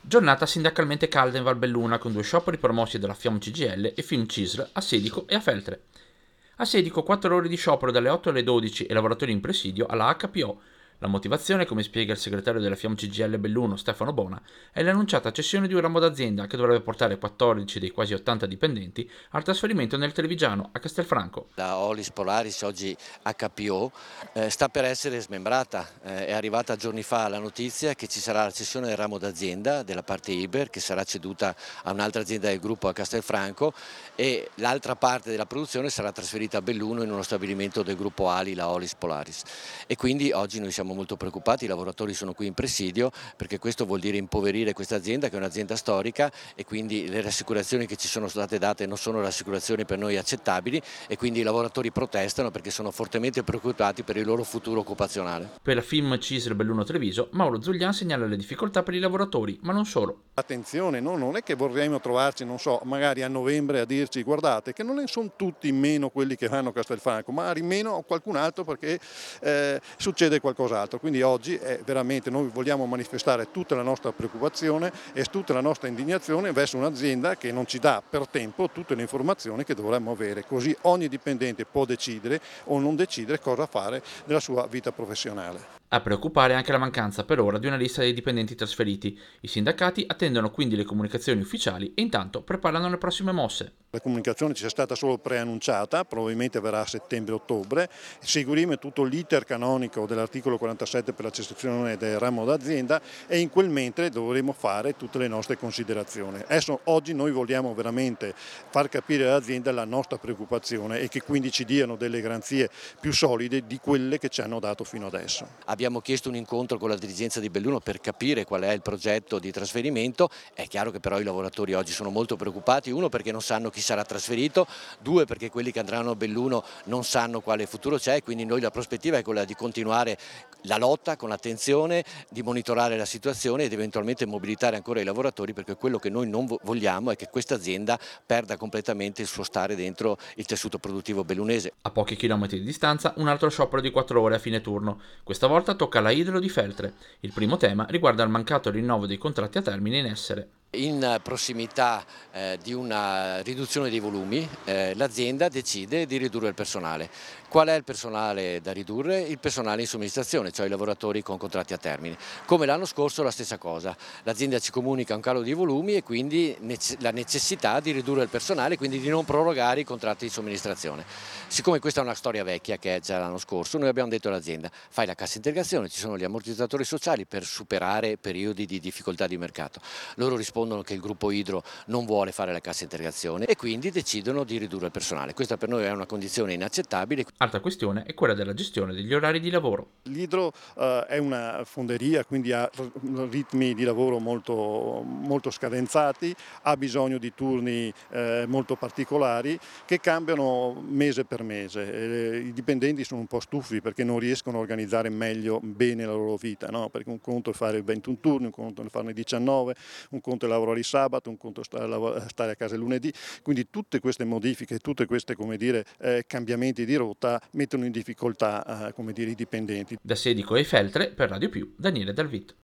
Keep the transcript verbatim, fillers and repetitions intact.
Giornata sindacalmente calda in Valbelluna con due scioperi promossi dalla FIOM C G I L e Filmcisl a Sedico e a Feltre. A Sedico quattro ore di sciopero dalle otto alle dodici e lavoratori in presidio alla H P O. La motivazione, come spiega il segretario della FIOM C G I L Belluno Stefano Bona, è l'annunciata cessione di un ramo d'azienda che dovrebbe portare quattordici dei quasi ottanta dipendenti al trasferimento nel Trevigiano, a Castelfranco. La Olis Polaris, oggi H P O, eh, sta per essere smembrata. Eh, è arrivata giorni fa la notizia che ci sarà la cessione del ramo d'azienda della parte Iber, che sarà ceduta a un'altra azienda del gruppo a Castelfranco, e l'altra parte della produzione sarà trasferita a Belluno in uno stabilimento del gruppo Ali, la Olis Polaris. E quindi oggi noi siamo molto preoccupati, i lavoratori sono qui in presidio perché questo vuol dire impoverire questa azienda, che è un'azienda storica, e quindi le rassicurazioni che ci sono state date non sono rassicurazioni per noi accettabili, e quindi i lavoratori protestano perché sono fortemente preoccupati per il loro futuro occupazionale. Per la Filmcisl Belluno Treviso, Mauro Zuglian segnala le difficoltà per i lavoratori, ma non solo. Attenzione, no? Non è che vorremmo trovarci, non so, magari a novembre a dirci guardate che non ne sono tutti meno quelli che vanno a Castelfranco, magari meno qualcun altro perché eh, succede qualcos'altro. Quindi oggi è veramente, noi vogliamo manifestare tutta la nostra preoccupazione e tutta la nostra indignazione verso un'azienda che non ci dà per tempo tutte le informazioni che dovremmo avere, così ogni dipendente può decidere o non decidere cosa fare nella sua vita professionale. A preoccupare anche la mancanza per ora di una lista dei dipendenti trasferiti. I sindacati attendono quindi le comunicazioni ufficiali e intanto preparano le prossime mosse. La comunicazione ci è stata solo preannunciata, probabilmente verrà a settembre-ottobre, seguiremo tutto l'iter canonico dell'articolo quarantasette per la cessazione del ramo d'azienda e in quel mentre dovremo fare tutte le nostre considerazioni. Adesso, oggi noi vogliamo veramente far capire all'azienda la nostra preoccupazione e che quindi ci diano delle garanzie più solide di quelle che ci hanno dato fino adesso. Abbiamo chiesto un incontro con la dirigenza di Belluno per capire qual è il progetto di trasferimento. È chiaro che però i lavoratori oggi sono molto preoccupati, uno perché non sanno chi sarà trasferito, due perché quelli che andranno a Belluno non sanno quale futuro c'è, quindi noi la prospettiva è quella di continuare la lotta con attenzione, di monitorare la situazione ed eventualmente mobilitare ancora i lavoratori, perché quello che noi non vogliamo è che questa azienda perda completamente il suo stare dentro il tessuto produttivo bellunese. A pochi chilometri di distanza un altro sciopero di quattro ore a fine turno. Questa volta tocca alla Idro di Feltre. Il primo tema riguarda il mancato rinnovo dei contratti a termine in essere. In prossimità eh, di una riduzione dei volumi eh, l'azienda decide di ridurre il personale. Qual è il personale da ridurre? Il personale in somministrazione, cioè i lavoratori con contratti a termine. Come l'anno scorso la stessa cosa, l'azienda ci comunica un calo di volumi e quindi la necessità di ridurre il personale, quindi di non prorogare i contratti di somministrazione. Siccome questa è una storia vecchia che è già l'anno scorso, noi abbiamo detto all'azienda: fai la cassa integrazione, ci sono gli ammortizzatori sociali per superare periodi di difficoltà di mercato. Loro rispondono che il gruppo Idro non vuole fare la cassa integrazione e quindi decidono di ridurre il personale. Questa per noi è una condizione inaccettabile. Altra questione è quella della gestione degli orari di lavoro. L'Idro eh, è una fonderia, quindi ha ritmi di lavoro molto, molto scadenzati, ha bisogno di turni eh, molto particolari che cambiano mese per mese. E i dipendenti sono un po' stufi perché non riescono a organizzare meglio, bene la loro vita, no? Perché un conto è fare ventuno turni, un conto è farne diciannove, un conto è lavorare il sabato, un conto è stare a casa il lunedì, quindi tutte queste modifiche, tutte queste come dire, eh, cambiamenti di rotta mettono in difficoltà eh, come dire, i dipendenti. Da Sedico e Feltre per Radio Più, Daniele Dalvit.